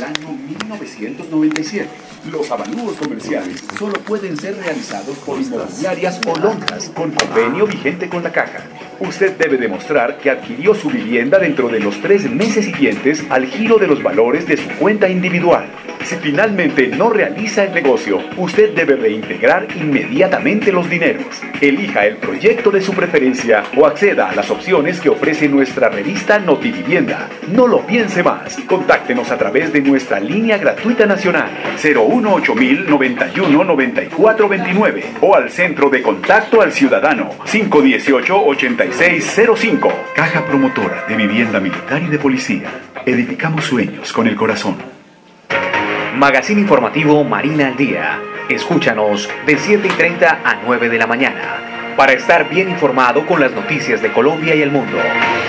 año 1997. Los avalúos comerciales solo pueden ser realizados por inmobiliarias o loncas con convenio vigente con la Caja. Usted debe demostrar que adquirió su vivienda dentro de los 3 meses siguientes al giro de los valores de su cuenta individual. Si finalmente no realiza el negocio, usted debe reintegrar inmediatamente los dineros. Elija el proyecto de su preferencia o acceda a las opciones que ofrece nuestra revista Notivivienda. No lo piense más. Contáctenos a través de nuestra línea gratuita nacional 018 91 94 29 o al Centro de Contacto al Ciudadano 518-8605. Caja Promotora de Vivienda Militar y de Policía. Edificamos sueños con el corazón. Magazine informativo Marina al Día. Escúchanos de 7:30 a 9 de la mañana para estar bien informado con las noticias de Colombia y el mundo.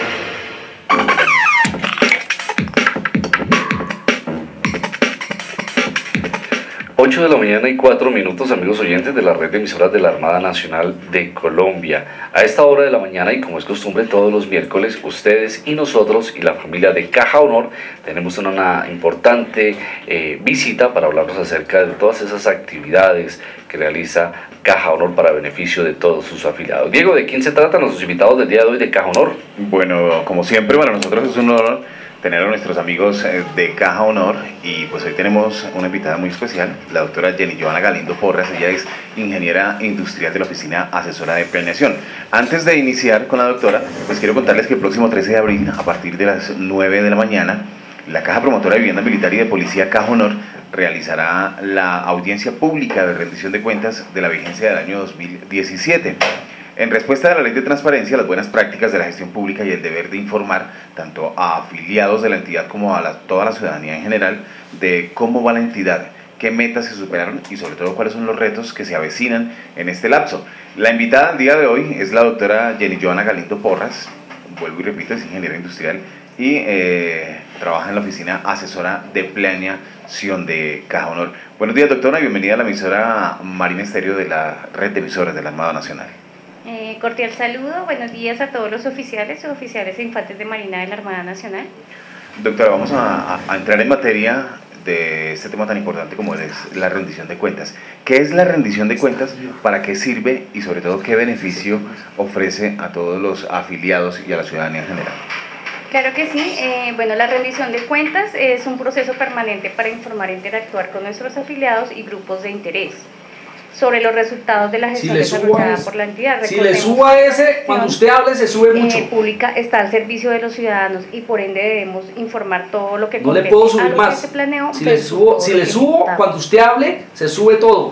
8 de la mañana y 4 minutos, amigos oyentes de la red de emisoras de la Armada Nacional de Colombia. A esta hora de la mañana, y como es costumbre todos los miércoles, ustedes y nosotros y la familia de Caja Honor tenemos una importante visita para hablarnos acerca de todas esas actividades que realiza Caja Honor para beneficio de todos sus afiliados. Diego, ¿de quién se tratan nuestros invitados del día de hoy de Caja Honor? Bueno, como siempre, para nosotros es un honor tener a nuestros amigos de Caja Honor, y pues hoy tenemos una invitada muy especial, la doctora Jenny Joana Galindo Porras. Ella es ingeniera industrial de la Oficina Asesora de Planeación. Antes de iniciar con la doctora, pues quiero contarles que el próximo 13 de abril, a partir de las 9 de la mañana, la Caja Promotora de Vivienda Militar y de Policía Caja Honor realizará la audiencia pública de rendición de cuentas de la vigencia del año 2017. En respuesta a la Ley de Transparencia, las buenas prácticas de la gestión pública y el deber de informar tanto a afiliados de la entidad como a toda la ciudadanía en general de cómo va la entidad, qué metas se superaron y sobre todo cuáles son los retos que se avecinan en este lapso. La invitada al día de hoy es la doctora Jenny Joana Galindo Porras. Vuelvo y repito, es ingeniera industrial y trabaja en la Oficina Asesora de Planeación de Caja Honor. Buenos días, doctora, y bienvenida a la emisora Marina Estéreo de la red de emisoras de la Armada Nacional. Cordial saludo, buenos días a todos los oficiales e infantes de Marina de la Armada Nacional. Doctora, vamos a entrar en materia de este tema tan importante como es la rendición de cuentas. ¿Qué es la rendición de cuentas? ¿Para qué sirve? Y sobre todo, ¿qué beneficio ofrece a todos los afiliados y a la ciudadanía en general? Claro que sí. Bueno, la rendición de cuentas es un proceso permanente para informar e interactuar con nuestros afiliados y grupos de interés sobre los resultados de la gestión desarrollada por la entidad. Si le suba ese, cuando usted hable se sube mucho. Pública está al servicio de los ciudadanos y por ende debemos informar todo lo que no le puedo subir más. Planeó, si le subo cuando usted hable, se sube todo.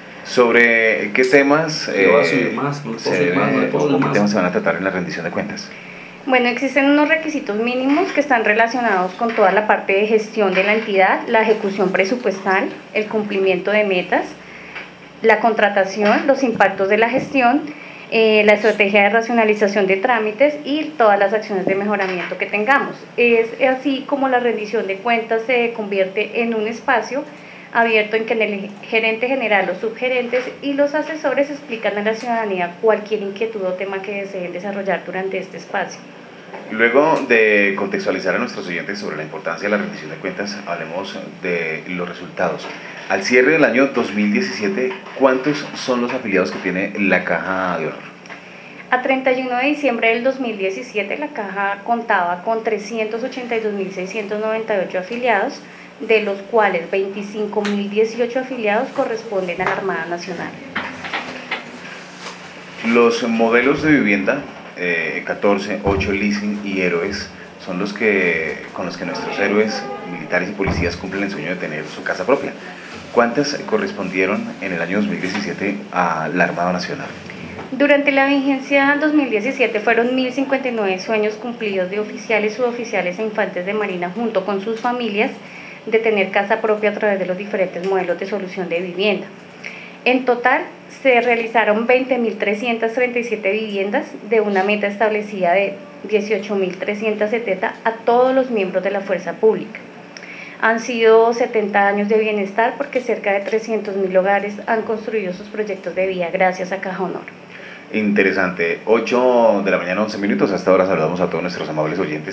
¿Sobre qué temas le va a subir más? No le puedo subir más, no le puedo subir más. ¿Qué temas se van a tratar en la rendición de cuentas? Bueno, existen unos requisitos mínimos que están relacionados con toda la parte de gestión de la entidad, la ejecución presupuestal, el cumplimiento de metas, la contratación, los impactos de la gestión, la estrategia de racionalización de trámites y todas las acciones de mejoramiento que tengamos. Es así como la rendición de cuentas se convierte en un espacio abierto en que el gerente general, los subgerentes y los asesores explican a la ciudadanía cualquier inquietud o tema que deseen desarrollar durante este espacio. Luego de contextualizar a nuestros oyentes sobre la importancia de la rendición de cuentas, hablemos de los resultados. Al cierre del año 2017, ¿cuántos son los afiliados que tiene la Caja de Honor? A 31 de diciembre del 2017, la Caja contaba con 382.698 afiliados, de los cuales 25.018 afiliados corresponden a la Armada Nacional. Los modelos de vivienda 14, 8, leasing y héroes son los con los que nuestros héroes militares y policías cumplen el sueño de tener su casa propia. ¿Cuántas correspondieron en el año 2017 a la Armada Nacional? Durante la vigencia 2017 fueron 1.059 sueños cumplidos de oficiales, suboficiales e infantes de Marina junto con sus familias de tener casa propia a través de los diferentes modelos de solución de vivienda. En total, se realizaron 20.337 viviendas de una meta establecida de 18.370 a todos los miembros de la fuerza pública. Han sido 70 años de bienestar porque cerca de 300.000 hogares han construido sus proyectos de vida gracias a Caja Honor. Interesante. 8 de la mañana, 11 minutos. Hasta ahora saludamos a todos nuestros amables oyentes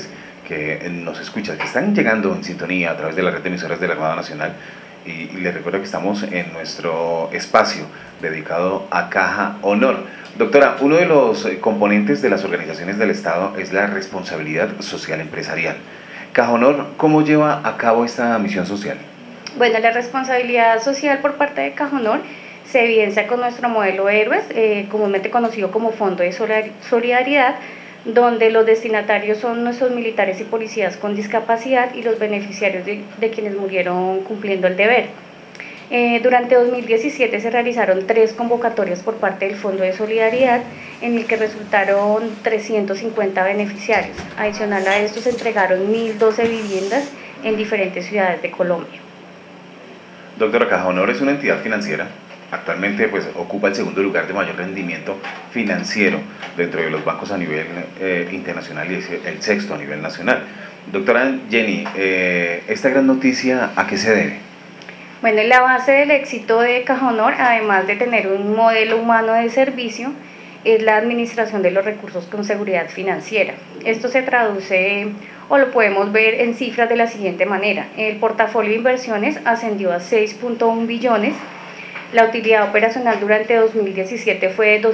que nos escuchan, que están llegando en sintonía a través de la red de emisoras de la Armada Nacional. Y les recuerdo que estamos en nuestro espacio dedicado a Caja Honor. Doctora, uno de los componentes de las organizaciones del Estado es la responsabilidad social empresarial. Caja Honor, ¿cómo lleva a cabo esta misión social? Bueno, la responsabilidad social por parte de Caja Honor se evidencia con nuestro modelo Héroes, comúnmente conocido como Fondo de Solidaridad, donde los destinatarios son nuestros militares y policías con discapacidad y los beneficiarios de quienes murieron cumpliendo el deber. Durante 2017 se realizaron 3 convocatorias por parte del Fondo de Solidaridad, en el que resultaron 350 beneficiarios. Adicional a esto se entregaron 1.012 viviendas en diferentes ciudades de Colombia. Doctora, Caja Honor es una entidad financiera. Actualmente pues ocupa el segundo lugar de mayor rendimiento financiero dentro de los bancos a nivel internacional y es el sexto a nivel nacional. Doctora Jenny, esta gran noticia, ¿a qué se debe? Bueno, la base del éxito de Caja Honor, además de tener un modelo humano de servicio, es la administración de los recursos con seguridad financiera. Esto se traduce o lo podemos ver en cifras de la siguiente manera. El portafolio de inversiones ascendió a 6.1 billones. La utilidad operacional durante 2017 fue de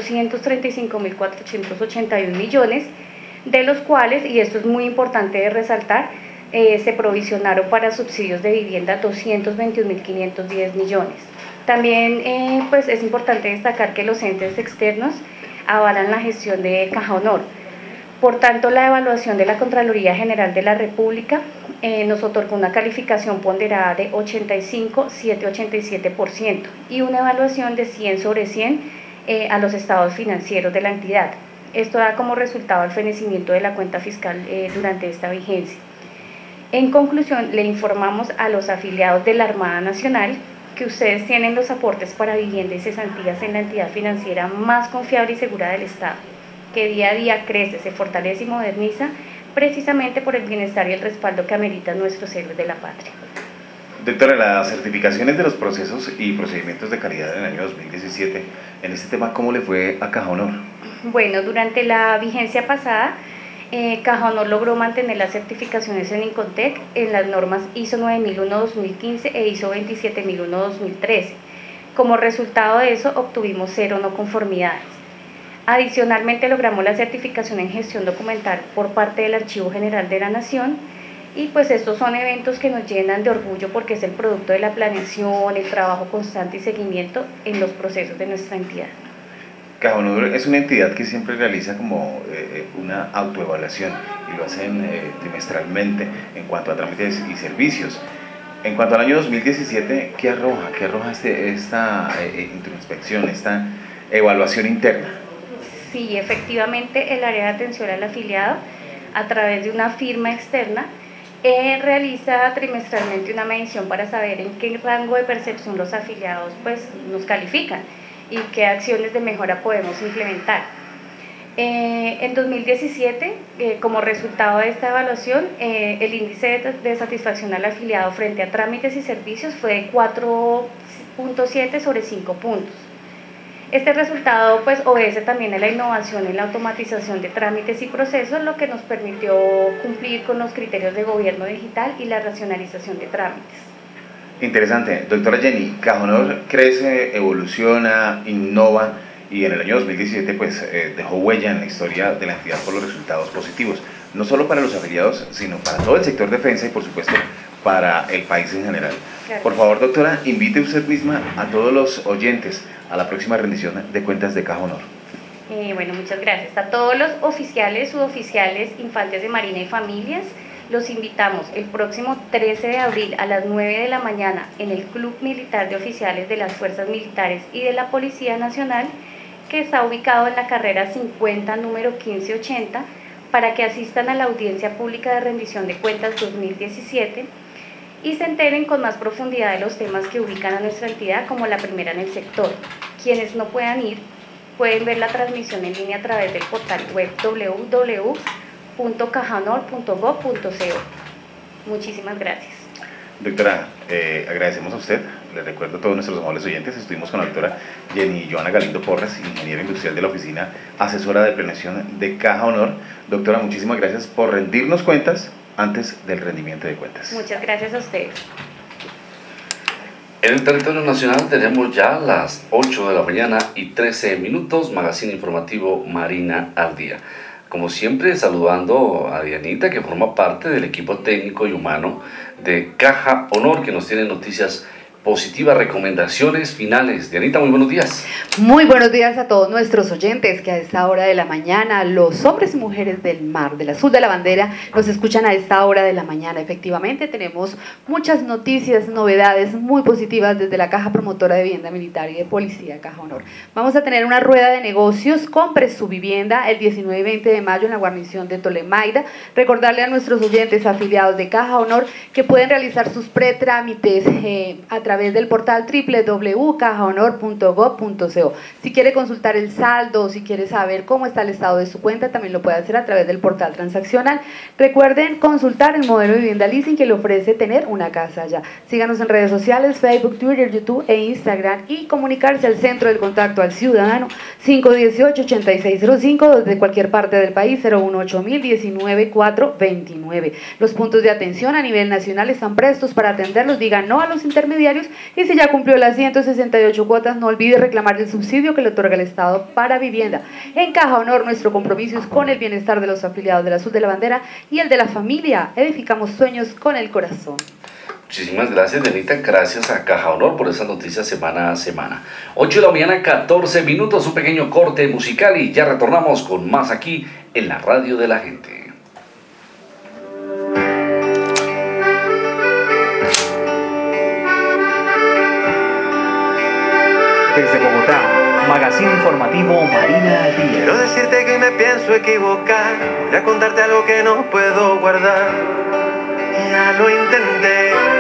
235.481 millones, de los cuales, y esto es muy importante de resaltar, se provisionaron para subsidios de vivienda 221.510 millones. También pues es importante destacar que los entes externos avalan la gestión de Caja Honor. Por tanto, la evaluación de la Contraloría General de la República nos otorgó una calificación ponderada de 85,787% y una evaluación de 100 sobre 100 a los estados financieros de la entidad. Esto da como resultado el fenecimiento de la cuenta fiscal durante esta vigencia. En conclusión, le informamos a los afiliados de la Armada Nacional que ustedes tienen los aportes para vivienda y cesantías en la entidad financiera más confiable y segura del Estado, que día a día crece, se fortalece y moderniza precisamente por el bienestar y el respaldo que ameritan nuestros héroes de la patria. Doctora, las certificaciones de los procesos y procedimientos de calidad en el año 2017, en este tema, ¿cómo le fue a Caja Honor? Bueno, durante la vigencia pasada, Caja Honor logró mantener las certificaciones en Incontec en las normas ISO 9001-2015 e ISO 27001-2013. Como resultado de eso, obtuvimos 0 no conformidades. Adicionalmente, logramos la certificación en gestión documental por parte del Archivo General de la Nación, y pues estos son eventos que nos llenan de orgullo porque es el producto de la planeación, el trabajo constante y seguimiento en los procesos de nuestra entidad. Caja Honor es una entidad que siempre realiza como una autoevaluación y lo hacen trimestralmente en cuanto a trámites y servicios. En cuanto al año 2017, ¿qué arroja esta introspección, esta evaluación interna? Sí, efectivamente, el área de atención al afiliado, a través de una firma externa, realiza trimestralmente una medición para saber en qué rango de percepción los afiliados pues, nos califican y qué acciones de mejora podemos implementar. En 2017, como resultado de esta evaluación, el índice de satisfacción al afiliado frente a trámites y servicios fue de 4.7 sobre 5 puntos. Este resultado pues obedece también a la innovación en la automatización de trámites y procesos, lo que nos permitió cumplir con los criterios de gobierno digital y la racionalización de trámites. Interesante. Doctora Jenny, Caja Honor crece, evoluciona, innova y en el año 2017 pues dejó huella en la historia de la entidad por los resultados positivos, no solo para los afiliados, sino para todo el sector defensa y por supuesto para el país en general. Claro. Por favor, doctora, invite usted misma a todos los oyentes a la próxima rendición de cuentas de Caja Honor. Bueno, muchas gracias. A todos los oficiales, suboficiales, infantes de Marina y familias, los invitamos el próximo 13 de abril a las 9 de la mañana en el Club Militar de Oficiales de las Fuerzas Militares y de la Policía Nacional, que está ubicado en la carrera 50, número 1580, para que asistan a la audiencia pública de rendición de cuentas 2017 y se enteren con más profundidad de los temas que ubican a nuestra entidad como la primera en el sector. Quienes no puedan ir pueden ver la transmisión en línea a través del portal web www.cajanor.gov.co. Muchísimas gracias. Doctora, agradecemos a usted. Le recuerdo a todos nuestros amables oyentes, estuvimos con la doctora Jenny Joana Galindo Porras, ingeniera industrial de la Oficina Asesora de Planeación de Caja Honor. Doctora, muchísimas gracias por rendirnos cuentas antes del rendimiento de cuentas. Muchas gracias a ustedes. En el territorio nacional tenemos ya las 8 de la mañana y 13 minutos, Magazine Informativo Marina al Día. Como siempre, saludando a Dianita, que forma parte del equipo técnico y humano de Caja Honor, que nos tiene noticias positivas, recomendaciones finales. Dianita, muy buenos días. Muy buenos días a todos nuestros oyentes que a esta hora de la mañana, los hombres y mujeres del mar, del azul de la bandera, nos escuchan a esta hora de la mañana. Efectivamente, tenemos muchas noticias, novedades muy positivas desde la Caja Promotora de Vivienda Militar y de Policía, Caja Honor. Vamos a tener una rueda de negocios, compre su vivienda el 19 y 20 de mayo en la guarnición de Tolemaida. Recordarle a nuestros oyentes afiliados de Caja Honor que pueden realizar sus pretrámites a través del portal www.cajahonor.gov.co. Si quiere consultar el saldo, si quiere saber cómo está el estado de su cuenta, también lo puede hacer a través del portal transaccional. Recuerden consultar el modelo de vivienda leasing que le ofrece tener una casa allá. Síganos en redes sociales, Facebook, Twitter, YouTube e Instagram, y comunicarse al Centro del Contacto al Ciudadano 518-8605 desde cualquier parte del país, 018-19429. Los puntos de atención a nivel nacional están prestos para atenderlos. Digan no a los intermediarios, y si ya cumplió las 168 cuotas, no olvide reclamar el subsidio que le otorga el Estado para vivienda. En Caja Honor, nuestro compromiso es con el bienestar de los afiliados del Azul de la Bandera y el de la familia. Edificamos sueños con el corazón. Muchísimas gracias, Dianita. Gracias a Caja Honor por esas noticias semana a semana. 8 de la mañana, 14 minutos, un pequeño corte musical y ya retornamos con más aquí en la radio de la gente. Desde Bogotá, Magazine Informativo Marina al Día. Quiero decirte que me pienso equivocar, voy a contarte algo que no puedo guardar. Ya lo intenté,